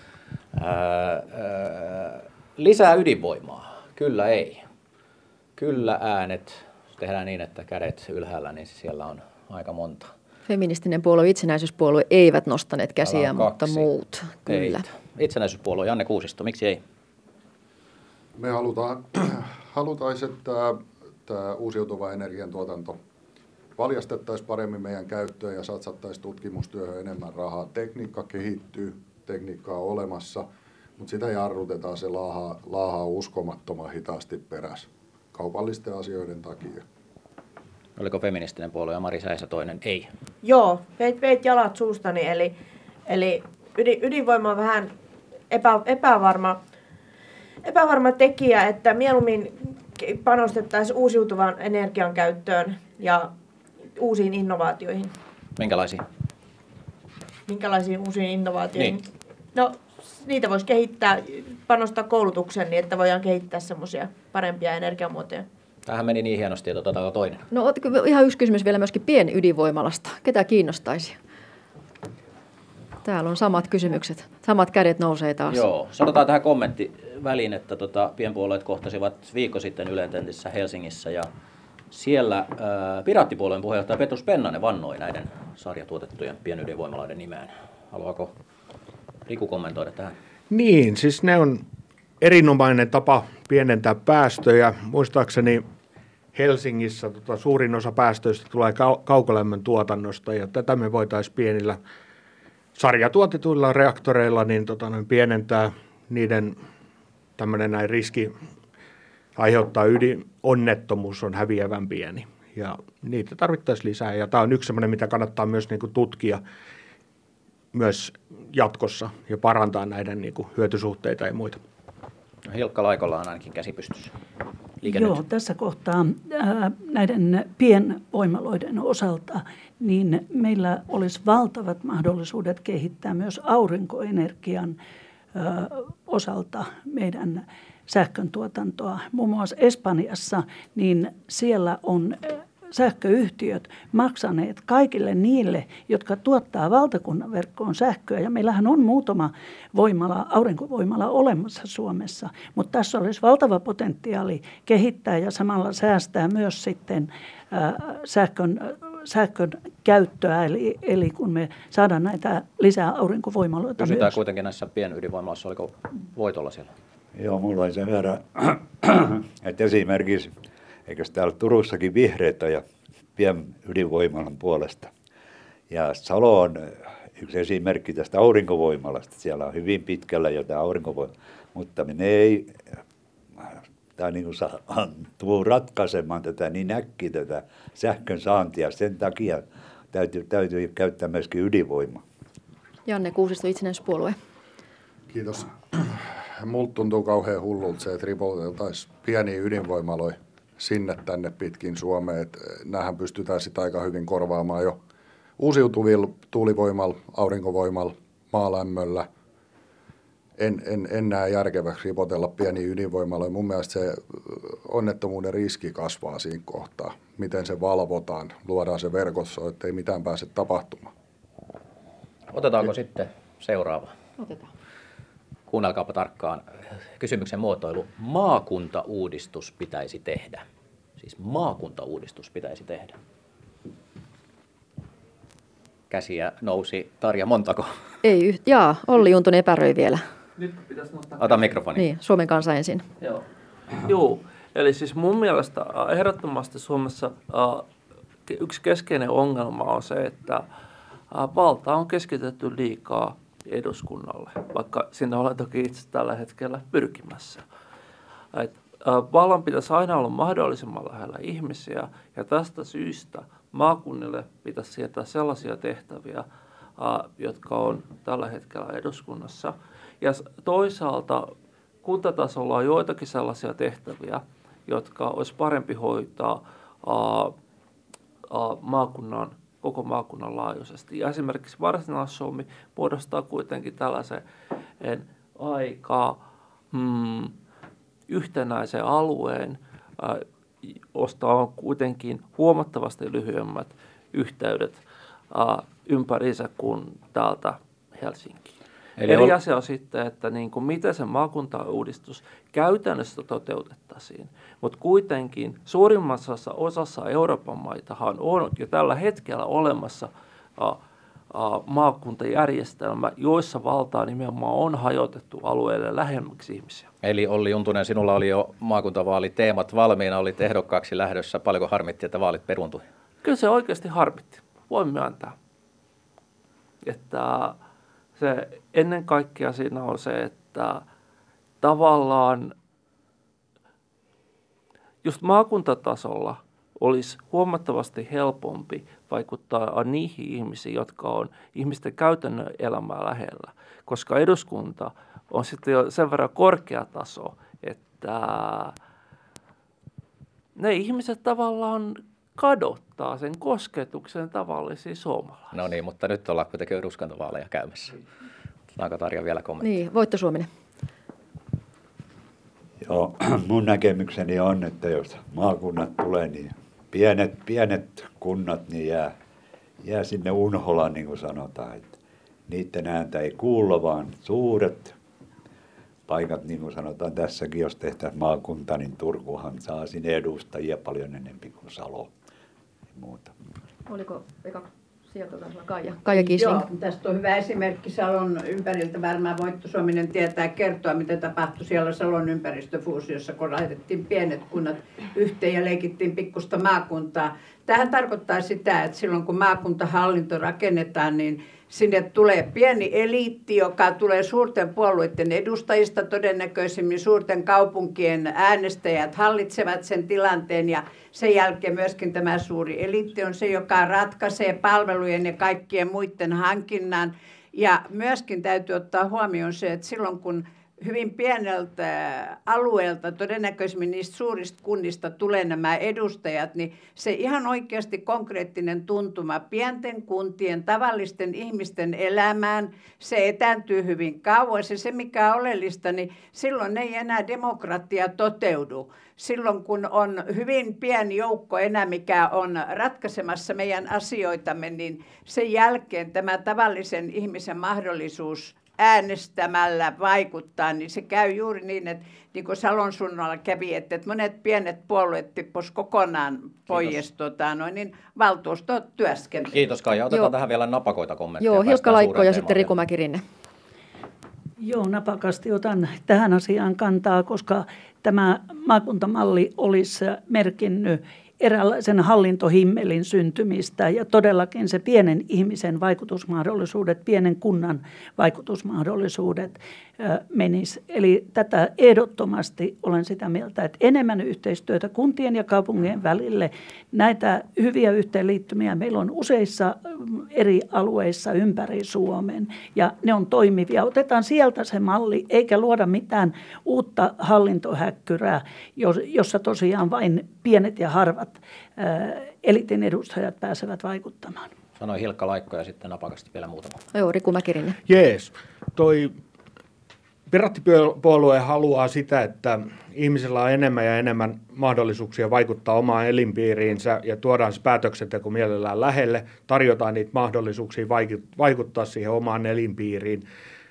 Lisää ydinvoimaa. Kyllä ei. Kyllä äänet. Jos tehdään niin, että kädet ylhäällä, niin siellä on aika monta. Feministinen puolue, itsenäisyyspuolue eivät nostaneet käsiään, mutta muut kyllä. Itsenäisyyspuolue, Janne Kuusisto, miksi ei? Me halutaisiin, että tämä uusiutuva energiantuotanto valjastettaisiin paremmin meidän käyttöön ja satsattaisiin tutkimustyöhön enemmän rahaa. Tekniikka kehittyy, tekniikka on olemassa, mutta sitä jarrutetaan, se laahaa uskomattoman hitaasti perässä kaupallisten asioiden takia. Oliko feministinen puolue ja Mari Säisä toinen? Ei. Joo, veit jalat suustani, eli ydinvoima on vähän epävarma tekijä, että mieluummin panostettaisiin uusiutuvan energian käyttöön ja uusiin innovaatioihin. Minkälaisiin uusiin innovaatioihin? Niin. No, niitä voisi kehittää, panostaa koulutukseen niin, että voidaan kehittää semmoisia parempia energiamuotoja. Tämähän meni niin hienosti, että otetaan toinen. No ihan yksi kysymys vielä myöskin pienydinvoimalasta. Ketä kiinnostaisi? Täällä on samat kysymykset. Samat kädet nousee taas. Joo, sanotaan tähän kommentti väliin, että pienpuolueet kohtasivat viikko sitten Ylen tentissä Helsingissä ja siellä Piraattipuolueen puheenjohtaja Petrus Pennanen vannoi näiden sarjatuotettujen pienydinvoimaloiden nimeen. Haluaako Riku kommentoida tähän? Niin, siis ne on erinomainen tapa pienentää päästöjä. Muistaakseni Helsingissä suurin osa päästöistä tulee kaukolämmön tuotannosta ja tätä me voitaisiin pienillä sarjatuotetuilla reaktoreilla niin pienentää niiden tämmöinen näin riski aiheuttaa ydinonnettomuus on häviävän pieni ja niitä tarvittaisiin lisää ja tämä on yksi semmoinen, mitä kannattaa myös niin kuin tutkia myös jatkossa ja parantaa näiden niin kuin hyötysuhteita ja muita. Hilkka Laikolla on ainakin käsi pystyssä. Joo, tässä kohtaa näiden pienvoimaloiden osalta niin meillä olisi valtavat mahdollisuudet kehittää myös aurinkoenergian osalta meidän sähköntuotantoa. Muun muassa Espanjassa, niin siellä on sähköyhtiöt maksaneet kaikille niille, jotka tuottaa valtakunnan verkkoon sähköä. Ja meillähän on muutama aurinkovoimala olemassa Suomessa, mutta tässä olisi valtava potentiaali kehittää ja samalla säästää myös sitten sähkön käyttöä. Eli kun me saadaan näitä lisää aurinkovoimaloita Pysytään myös. kuitenkin näissä pienydinvoimaloissa, oliko voitolla siellä? Joo, mulla on sen verran, että esimerkiksi, eikö täällä Turussakin vihreitä ja pienydinvoimalan puolesta. Ja Salo on yksi esimerkki tästä aurinkovoimalasta. Siellä on hyvin pitkällä jo tämä aurinkovoima, mutta ne ei niin tule ratkaisemaan tätä niin äkkiä tätä sähkön saantia. Sen takia täytyy käyttää myöskin ydinvoimaa. Janne Kuusisto, Itsenäisyyspuolue. Kiitos. Multa tuntuu kauhean hullulta se, että ripoteltaisiin pieniä ydinvoimaloja sinne tänne pitkin Suomeen. Että näähän pystytään sitten aika hyvin korvaamaan jo uusiutuvilla tuulivoimalla, aurinkovoimalla, maalämmöllä. En näe järkeväksi ripotella pieniä ydinvoimaloja. Mun mielestä se onnettomuuden riski kasvaa siinä kohtaa. Miten se valvotaan, luodaan se verkossa, ettei mitään pääse tapahtumaan. Otetaanko sitten seuraava? Otetaan. Kuunnelkaapa tarkkaan. Kysymyksen muotoilu. Maakuntauudistus pitäisi tehdä. Siis maakuntauudistus pitäisi tehdä. Käsiä nousi. Tarja, montako? Ei Olli Juntunen epäröi vielä. Nyt pitäisi nostaa. Ota mikrofoni. Niin, Suomen kansa ensin. Joo. Eli siis mun mielestä ehdottomasti Suomessa yksi keskeinen ongelma on se, että valta on keskitetty liikaa eduskunnalle, vaikka sinne olen toki itse tällä hetkellä pyrkimässä. Vallan pitäisi aina olla mahdollisimman lähellä ihmisiä, ja tästä syystä maakunnille pitäisi siirtää sellaisia tehtäviä, jotka on tällä hetkellä eduskunnassa. Ja toisaalta kuntatasolla on joitakin sellaisia tehtäviä, jotka olisi parempi hoitaa koko maakunnan laajuisesti. Ja esimerkiksi Varsinais-Suomi muodostaa kuitenkin tällaisen aika yhtenäisen alueen, ostaa kuitenkin huomattavasti lyhyemmät yhteydet ympäriinsä kuin täältä Helsinkiin. Eri asia on sitten, että miten se maakuntauudistus käytännössä toteutettaisiin. Mutta kuitenkin suurimmassa osassa Euroopan maitahan on jo tällä hetkellä olemassa maakuntajärjestelmä, joissa valtaa nimenomaan on hajotettu alueelle lähemmäksi ihmisiä. Eli Olli Juntunen, sinulla oli jo maakuntavaaliteemat valmiina, olit ehdokkaaksi lähdössä. Paljonko harmitti, että vaalit peruuntui? Kyllä se oikeasti harmitti. Voin myöntää. Että se ennen kaikkea siinä on se, että tavallaan just maakuntatasolla olisi huomattavasti helpompi vaikuttaa niihin ihmisiin, jotka on ihmisten käytännön elämää lähellä, koska eduskunta on sitten jo sen verran korkea taso, että ne ihmiset tavallaan kadottaa sen kosketuksen tavallisiin suomalaisiin. No niin, mutta nyt ollaan kuitenkin eduskuntavaaleja käymässä. Otetaanko Tarja vielä kommenttia? Niin, Voitto Suominen. Joo, mun näkemykseni on, että jos maakunnat tulee, niin pienet kunnat niin jää sinne unholaan, niin kuin sanotaan. Että niiden ääntä ei kuulla, vaan suuret paikat, niin kuin sanotaan tässäkin, jos tehtäisiin maakunta, niin Turkuhan saa sinne edustajia paljon enemmän kuin Salo ja muuta. Oliko Eka Sieltä taisi olla Kaija Kiisling. Joo, tästä on hyvä esimerkki Salon ympäriltä. Varmaan Voitto Suominen tietää kertoa, mitä tapahtui siellä Salon ympäristöfuusiossa, kun laitettiin pienet kunnat yhteen ja leikittiin pikkusta maakuntaa. Tähän tarkoittaa sitä, että silloin kun maakuntahallinto rakennetaan, niin sinne tulee pieni eliitti, joka tulee suurten puolueiden edustajista, todennäköisemmin suurten kaupunkien äänestäjät hallitsevat sen tilanteen ja sen jälkeen myöskin tämä suuri eliitti on se, joka ratkaisee palvelujen ja kaikkien muiden hankinnan. Ja myöskin täytyy ottaa huomioon se, että silloin kun hyvin pieneltä alueelta, todennäköisemmin niistä suurista kunnista tulee nämä edustajat, niin se ihan oikeasti konkreettinen tuntuma pienten kuntien, tavallisten ihmisten elämään, se etääntyy hyvin kauas. Ja se, mikä on oleellista, niin silloin ei enää demokratia toteudu. Silloin kun on hyvin pieni joukko enää, mikä on ratkaisemassa meidän asioitamme, niin sen jälkeen tämä tavallisen ihmisen mahdollisuus äänestämällä vaikuttaa, niin se käy juuri niin, että niin kuin Salon suunnalla kävi, että monet pienet puolueet tippuisivat kokonaan pois niin valtuustotyöskentelyä. Kiitos Kaija. Otetaan tähän vielä napakoita kommentteja. Joo, Hilkka Laikko ja sitten Riku Mäki-Rinne. Joo, napakasti otan tähän asiaan kantaa, koska tämä maakuntamalli olisi merkinnyt eräänlaisen hallintohimmelin syntymistä ja todellakin se pienen ihmisen vaikutusmahdollisuudet, pienen kunnan vaikutusmahdollisuudet menis. Eli tätä ehdottomasti olen sitä mieltä, että enemmän yhteistyötä kuntien ja kaupungien välille. Näitä hyviä yhteenliittymiä meillä on useissa eri alueissa ympäri Suomen ja ne on toimivia. Otetaan sieltä se malli eikä luoda mitään uutta hallintohäkkyrää, jossa tosiaan vain pienet ja harvat eliitin edustajat pääsevät vaikuttamaan. Sanoi Hilkka Laikko ja sitten napakasti vielä muutama. Joo, Riku Mäki-Rinne. Jees. Toi Piraattipuolue haluaa sitä, että ihmisillä on enemmän ja enemmän mahdollisuuksia vaikuttaa omaan elinpiiriinsä ja tuodaan se päätöksenteko mielellään lähelle, tarjotaan niitä mahdollisuuksia vaikuttaa siihen omaan elinpiiriin.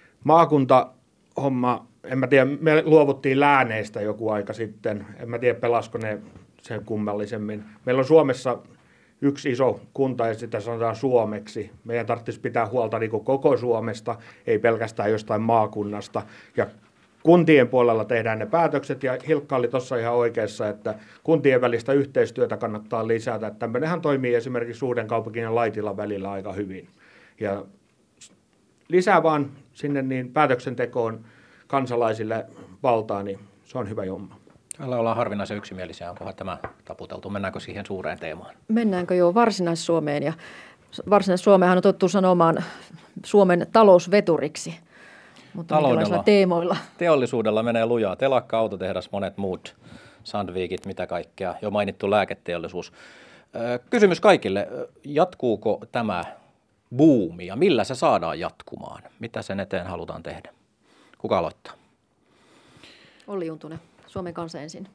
Maakuntahomma, en mä tiedä, me luovuttiin lääneistä joku aika sitten, en mä tiedä pelasko ne sen kummallisemmin. Meillä on Suomessa yksi iso kunta ja sitä sanotaan Suomeksi. Meidän tarvitsisi pitää huolta niin koko Suomesta, ei pelkästään jostain maakunnasta. Ja kuntien puolella tehdään ne päätökset ja Hilkka oli tuossa ihan oikeassa, että kuntien välistä yhteistyötä kannattaa lisätä. Tämmöinenhän toimii esimerkiksi Uudenkaupungin ja Laitilan välillä aika hyvin. Ja lisää vaan sinne niin päätöksentekoon kansalaisille valtaa, niin se on hyvä jomma. Täällä ollaan harvinaisen yksimielisiä. Onkohan tämä taputeltu? Mennäänkö siihen suureen teemaan? Mennäänkö jo Varsinais-Suomeen? Ja Varsinais-Suomeenhan on tottu sanomaan Suomen talousveturiksi. Mutta minkälaisilla teemoilla? Teollisuudella menee lujaa. Telakka, autotehdas, monet muut, Sandvikit, mitä kaikkea. Jo mainittu lääketeollisuus. Kysymys kaikille. Jatkuuko tämä buumi ja millä se saadaan jatkumaan? Mitä sen eteen halutaan tehdä? Kuka aloittaa? Olli Juntunen. Suomen kansa ensin.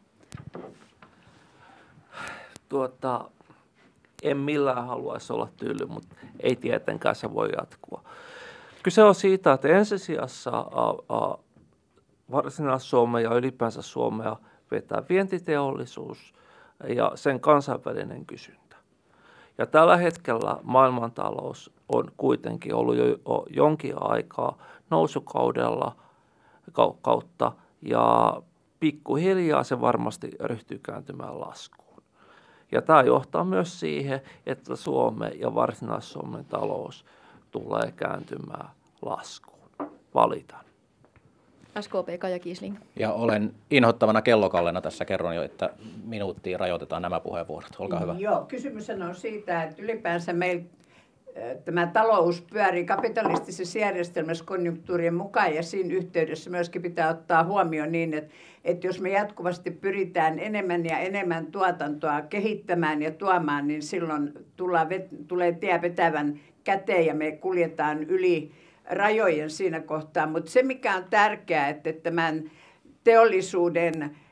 En millään haluaisi olla tyyli, mutta ei tietenkään se voi jatkua. Kyse on siitä, että ensisijassa Varsinais-Suomea ja ylipäänsä Suomea vetää vientiteollisuus ja sen kansainvälinen kysyntä. Ja tällä hetkellä maailmantalous on kuitenkin ollut jo jonkin aikaa nousukaudella kautta ja pikkuhiljaa se varmasti ryhtyy kääntymään laskuun. Ja tämä johtaa myös siihen, että Suomen ja Varsinais-Suomen talous tulee kääntymään laskuun. Valitan. SKP Kaija Kiisling. Ja olen inhottavana kellokallena tässä kerron jo, että minuuttiin rajoitetaan nämä puheenvuorot. Olkaa hyvä. Joo, kysymys on siitä, että ylipäänsä meillä tämä talous pyörii kapitalistisessa järjestelmässä konjunktuurien mukaan ja siinä yhteydessä myöskin pitää ottaa huomioon niin, että jos me jatkuvasti pyritään enemmän ja enemmän tuotantoa kehittämään ja tuomaan, niin silloin tulee tie vetävän käteen ja me kuljetaan yli rajojen siinä kohtaa. Mutta se mikä on tärkeää, että tämän teollisuuden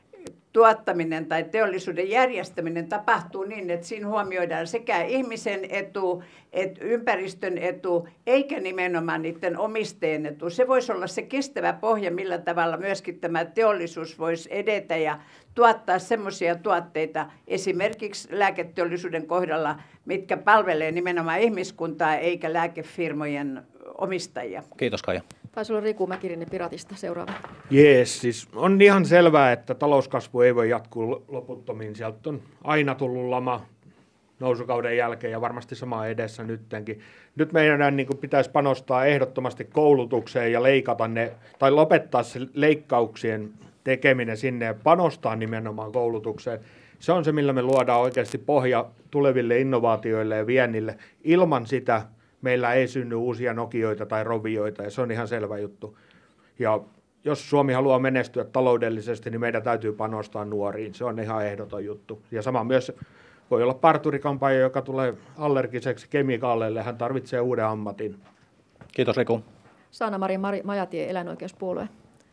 tuottaminen tai teollisuuden järjestäminen tapahtuu niin, että siinä huomioidaan sekä ihmisen etu, että ympäristön etu, eikä nimenomaan niiden omistajien etu. Se voisi olla se kestävä pohja, millä tavalla myöskin tämä teollisuus voisi edetä ja tuottaa semmoisia tuotteita, esimerkiksi lääketeollisuuden kohdalla, mitkä palvelee nimenomaan ihmiskuntaa eikä lääkefirmojen omistajia. Kiitos Kaija. Taisi olla Riku Mäkirinen Piratista seuraava. Jees, siis on ihan selvää, että talouskasvu ei voi jatkuu loputtomiin. Sieltä on aina tullut lama nousukauden jälkeen ja varmasti sama edessä nyttenkin. Nyt meidän pitäisi panostaa ehdottomasti koulutukseen ja leikata ne, tai lopettaa se leikkauksien tekeminen sinne ja panostaa nimenomaan koulutukseen. Se on se, millä me luodaan oikeasti pohja tuleville innovaatioille ja viennille. Ilman sitä meillä ei synny uusia Nokioita tai Rovioita, ja se on ihan selvä juttu. Ja jos Suomi haluaa menestyä taloudellisesti, niin meidän täytyy panostaa nuoriin. Se on ihan ehdoton juttu. Ja sama myös voi olla parturikampaaja, joka tulee allergiseksi kemikaaleille. Hän tarvitsee uuden ammatin. Kiitos Riku. Sanna-Mari Majatie, Eläinoikeuspuolue.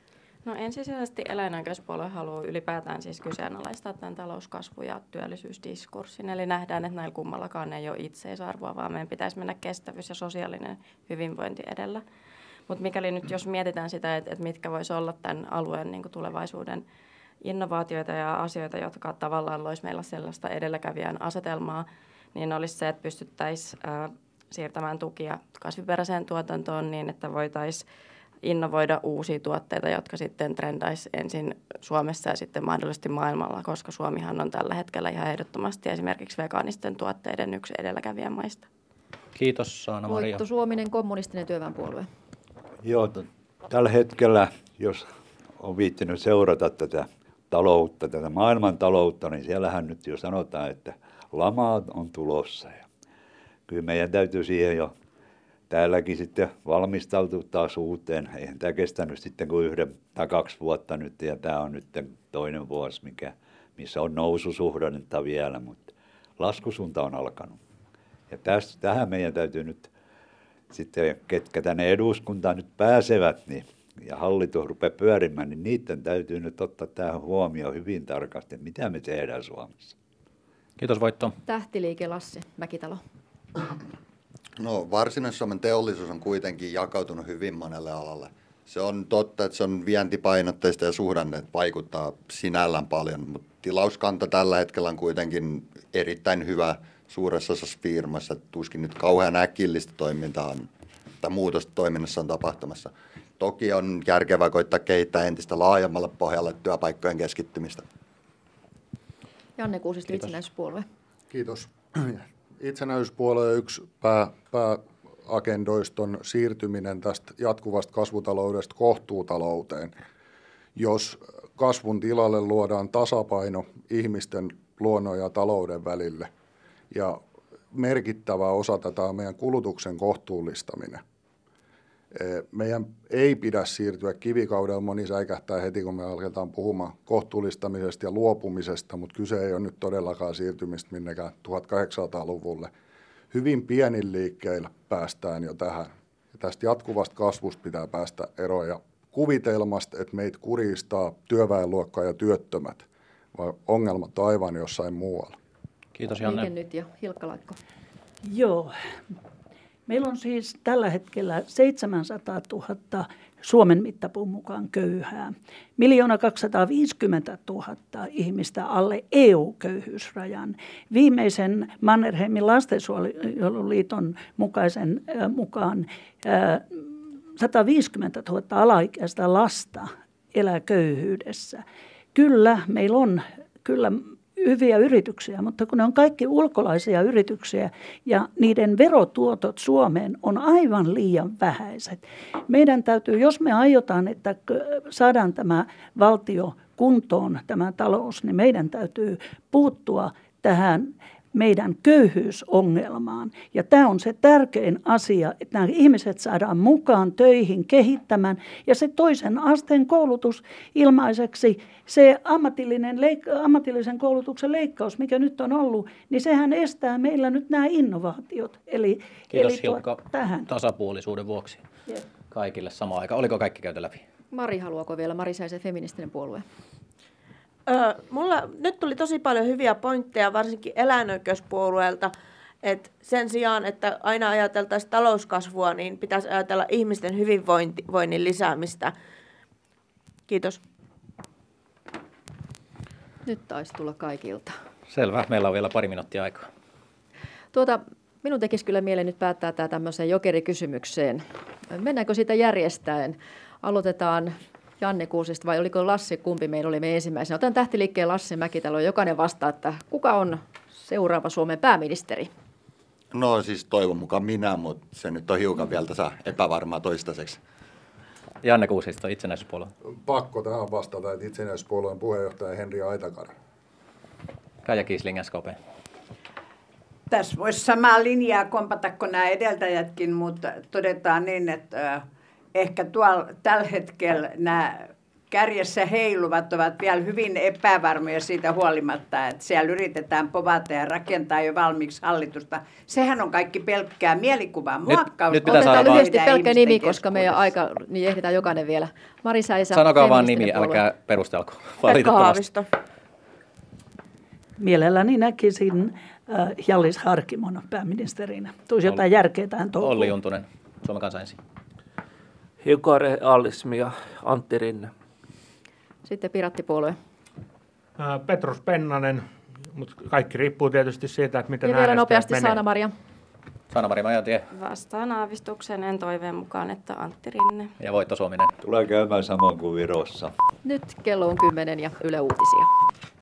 No ensisijaisesti eläinoikeuspuolue haluaa ylipäätään siis kyseenalaistaa tämän talouskasvu- ja työllisyysdiskurssin. Eli nähdään, että näillä kummallakaan ei ole itseisarvoa, vaan meidän pitäisi mennä kestävyys ja sosiaalinen hyvinvointi edellä. Mutta mikäli nyt jos mietitään sitä, että mitkä voisi olla tämän alueen niin kuin tulevaisuuden innovaatioita ja asioita, jotka tavallaan loisi meillä sellaista edelläkävijän asetelmaa, niin olisi se, että pystyttäisiin siirtämään tukia kasviperäiseen tuotantoon niin, että voitaisiin innovoida uusia tuotteita, jotka sitten trendaisi ensin Suomessa ja sitten mahdollisesti maailmalla, koska Suomihan on tällä hetkellä ihan ehdottomasti esimerkiksi vegaanisten tuotteiden yksi edelläkävijä maista. Kiitos Sanna-Maria. Voitto Suominen, kommunistinen työväenpuolue. Joo, tällä hetkellä, jos on viitsinyt seurata tätä taloutta, tätä maailmantaloutta, niin siellähän nyt jo sanotaan, että lama on tulossa. Ja kyllä meidän täytyy siihen jo täälläkin sitten valmistautua taas uuteen. Eihän tämä kestänyt sitten kuin 1 tai 2 vuotta nyt, ja tämä on nyt toinen vuosi, missä on noususuhdannetta vielä, mutta laskusuunta on alkanut. Ja tähän meidän täytyy nyt sitten, ketkä tänne eduskuntaan nyt pääsevät, niin, ja hallitus rupeaa pyörimään, niin niiden täytyy nyt ottaa tähän huomioon hyvin tarkasti, mitä me tehdään Suomessa. Kiitos Voitto. Tähtiliike Lassi Mäkitalo. No Varsinais-Suomen teollisuus on kuitenkin jakautunut hyvin monelle alalle. Se on totta, että se on vientipainotteista ja suhdanteet vaikuttaa sinällään paljon, mutta tilauskanta tällä hetkellä on kuitenkin erittäin hyvä suuressa osassa firmassa. Tuskin nyt kauhean äkillistä toimintaa tai muutosta toiminnassa on tapahtumassa. Toki on järkevää koittaa kehittää entistä laajemmalle pohjalle työpaikkojen keskittymistä. Janne Kuusisto, Itsenäisyyspuolue. Kiitos. Itsenäisyyspuolueen yksi pääagendoista on siirtyminen tästä jatkuvasta kasvutaloudesta kohtuutalouteen. Jos kasvun tilalle luodaan tasapaino ihmisten, luonnon ja talouden välille, ja merkittävä osa tätä on meidän kulutuksen kohtuullistaminen. Meidän ei pidä siirtyä kivikaudella, moni säikähtää heti, kun me aletaan puhumaan kohtuullistamisesta ja luopumisesta, mutta kyse ei ole nyt todellakaan siirtymistä minnekään 1800-luvulle. Hyvin pienin liikkeillä päästään jo tähän. Ja tästä jatkuvasta kasvusta pitää päästä eroon ja kuvitelmasta, että meitä kuristaa työväenluokka ja työttömät, vaan ongelmat on aivan jossain muualla. Kiitos Janne. Liike Nyt ja Hilkka Laikko. Joo. Meillä on siis tällä hetkellä 700 000 Suomen mittapuun mukaan köyhää. 1 250 000 ihmistä alle EU-köyhyysrajan. Viimeisen Mannerheimin lastensuojeluliiton mukaan 150 000 alaikäistä lasta elää köyhyydessä. Kyllä, meillä on hyviä yrityksiä, mutta kun ne on kaikki ulkolaisia yrityksiä ja niiden verotuotot Suomeen on aivan liian vähäiset. Meidän täytyy, jos me aiotaan, että saadaan tämä valtio kuntoon, tämä talous, niin meidän täytyy puuttua tähän meidän köyhyysongelmaan. Ja tämä on se tärkein asia, että nämä ihmiset saadaan mukaan töihin kehittämään. Ja se toisen asteen koulutus ilmaiseksi, se ammatillisen koulutuksen leikkaus, mikä nyt on ollut, niin sehän estää meillä nyt nämä innovaatiot. Kiitos Hilkka tasapuolisuuden vuoksi kaikille samaan aikaan. Oliko kaikki käyty läpi? Mari, haluaako vielä? Mari Säisen, feministinen puolue. Nyt tuli tosi paljon hyviä pointteja, varsinkin eläinoikeuspuolueelta, että sen sijaan, että aina ajateltaisiin talouskasvua, niin pitäisi ajatella ihmisten hyvinvoinnin lisäämistä. Kiitos. Nyt taisi tulla kaikilta. Selvä, meillä on vielä pari minuuttia aikaa. Minun tekisi kyllä mieleen nyt päättää tämä tämmöiseen jokerikysymykseen. Mennäänkö siitä järjestäen? Aloitetaan Janne Kuusista vai oliko Lassi, kumpi meillä oli me ensimmäisenä? Otan tähtiliikkeen Lassi Mäkitalo, jokainen vastaa, että kuka on seuraava Suomen pääministeri? No siis toivon mukaan minä, mutta se nyt on hiukan vielä tässä epävarmaa toistaiseksi. Janne Kuusisto, itsenäisyyspuolue. Pakko tähän vastata, että itsenäisyyspuolueen puheenjohtaja Henri Aitakari. Kaija Kiisling, SKP. Tässä voisi samaa linjaa kompata kuin nämä edeltäjätkin, mutta todetaan niin, että ehkä tuolla tällä hetkellä nämä kärjessä heiluvat ovat vielä hyvin epävarmoja siitä huolimatta, että siellä yritetään povata ja rakentaa jo valmiiksi hallitusta. Sehän on kaikki pelkkää mielikuvaa muokkausta. Nyt pitää Otetaan saada lyhyesti pelkkä nimi, koska meidän aika, niin ehditään jokainen vielä. Mari Säisä. Sanokaa vaan nimi, älkää perustelko. Pekka Haavisto. Mielelläni näkisin Hjallis Harkimon pääministerinä. Tulisi jotain järkeä tähän toukoon. Olli Juntunen, Suomen Kansa ensin. Hugo Realismi ja Antti Rinne. Sitten Pirattipuolue. Petrus Pennanen, mutta kaikki riippuu tietysti siitä, että miten Ja vielä äänestäjät nopeasti menee. Sanna-Maria. Sanna-Mari Majotie Vastaan aavistukseen toiveen mukaan, että Antti Rinne. ja Voitto Suominen. Tulee käymään samoin kuin Virossa. Nyt kello on 10 ja Yle Uutisia.